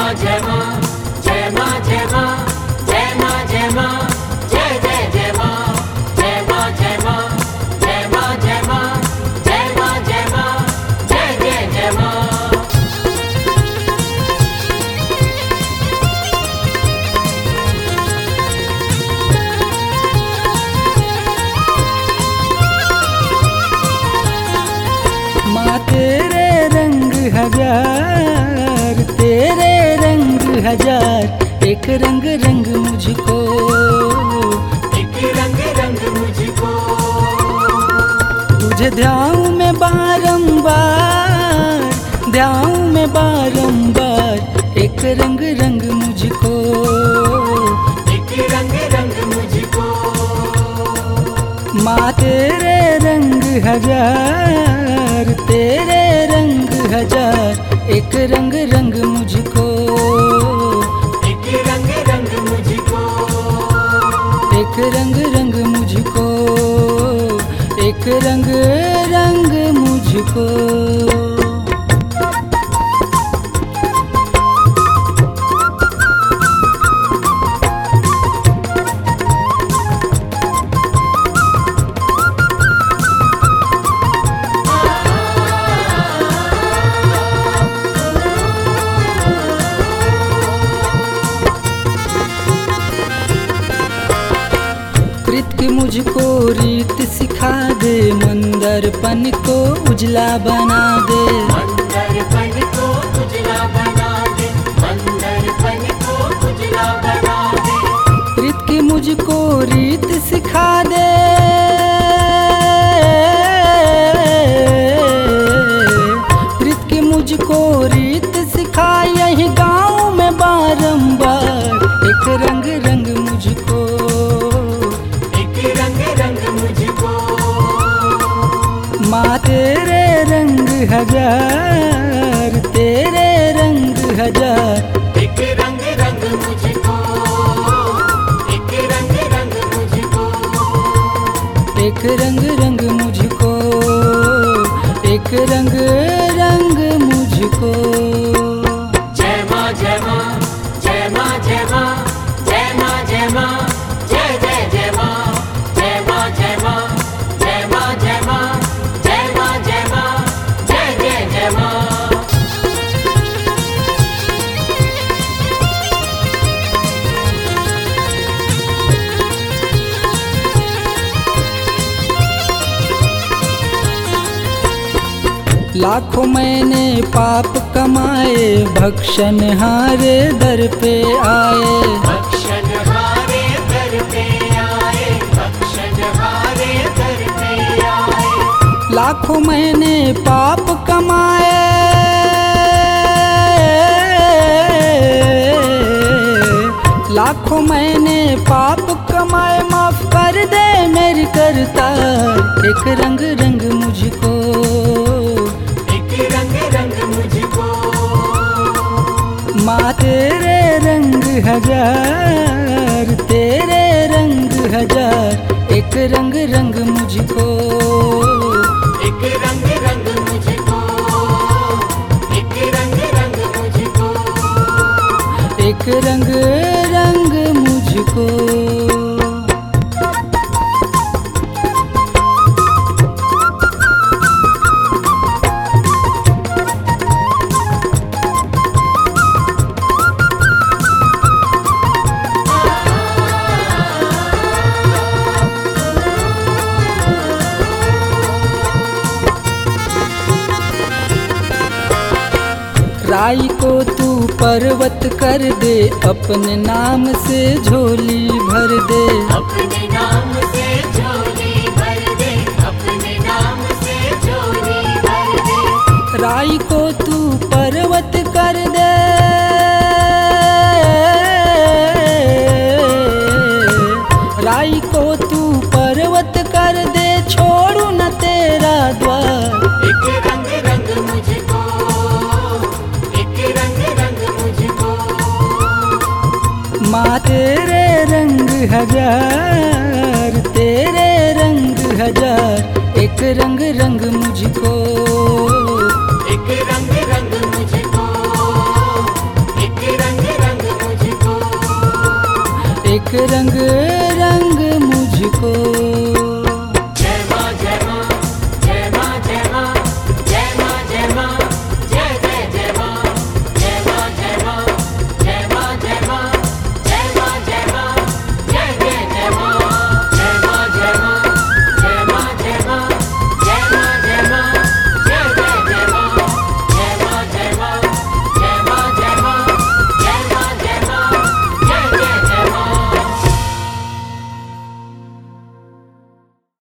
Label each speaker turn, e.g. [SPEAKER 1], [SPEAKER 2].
[SPEAKER 1] माँ जय माँ जय माँ जय माँ जय माँ जय माँ जय जय जय माँ जय माँ जय माँ जय माँ जय माँ जय माँ जय माँ जय जय जय माँ।
[SPEAKER 2] माँ तेरे रंग हजार, तेरे रंग हजार, एक रंग रंग मुझको,
[SPEAKER 1] एक रंग रंग मुझको।
[SPEAKER 2] तुझे ध्याऊं मैं बारंबार, ध्याऊं मैं बारंबार, एक रंग रंग मुझको,
[SPEAKER 1] एक रंग रंग मुझको।
[SPEAKER 2] माँ तेरे रंग हजार, तेरे रंग हजार, एक रंग रंग मुझको,
[SPEAKER 1] एक रंग रंग मुझको।
[SPEAKER 2] एक रंग रंग मुझको, एक रंग रंग मुझको। प्रीत की मुझको रीत सिखा दे, मंदरपन को उजला बना दे,
[SPEAKER 1] मंदरपन को उजला बना दे, मंदरपन को उजला बना दे।
[SPEAKER 2] प्रीत की मुझको रीत सिखा दे, प्रीत की मुझको रीत सिखा, यही गाँव में बारंबार, एक रंग रंग मुझको,
[SPEAKER 1] एक रंग रंग मुझको।
[SPEAKER 2] माँ तेरे रंग हजार, तेरे रंग हजार,
[SPEAKER 1] एक रंग रंग मुझको, एक रंग रंग मुझको।
[SPEAKER 2] एक रंग रंग मुझको, एक रंग रंग मुझको।
[SPEAKER 1] जय माँ जय माँ जय माँ जय माँ जय माँ जय माँ जय जय जय माँ जय माँ जय माँ जय माँ जय माँ जय माँ जय माँ जय जय जय माँ।
[SPEAKER 2] लाखों मैंने पाप कमाए, भक्षण हारे दर पे आए,
[SPEAKER 1] भक्षण हारे दर पे आए, भक्षण हारे दर पे आए।
[SPEAKER 2] लाखों मैंने पाप कमाए, लाखों मैंने पाप कमाए, माफ कर दे मेरी करतार, एक रंग रंग मुझको,
[SPEAKER 1] एक रंग रंग मुझको।
[SPEAKER 2] माँ तेरे रंग हजार, तेरे रंग हजार, एक रंग रंग मुझको,
[SPEAKER 1] एक रंग रंग मुझको, एक रंग रंग मुझको।
[SPEAKER 2] एक रंग रंग मुझको। राई को तू पर्वत कर दे, अपने नाम से झोली भर दे,
[SPEAKER 1] अपने नाम से झोली भर दे, अपने नाम से झोली भर दे।
[SPEAKER 2] राई को तू पर्वत कर दे, राई को तू पर्वत कर दे, छोड़ू न तेरा द्वार,
[SPEAKER 1] एक रंग रंग मुझको, एक रंग रंग मुझको।
[SPEAKER 2] माँ तेरे रंग हजार, तेरे रंग हजार, एक रंग रंग मुझको,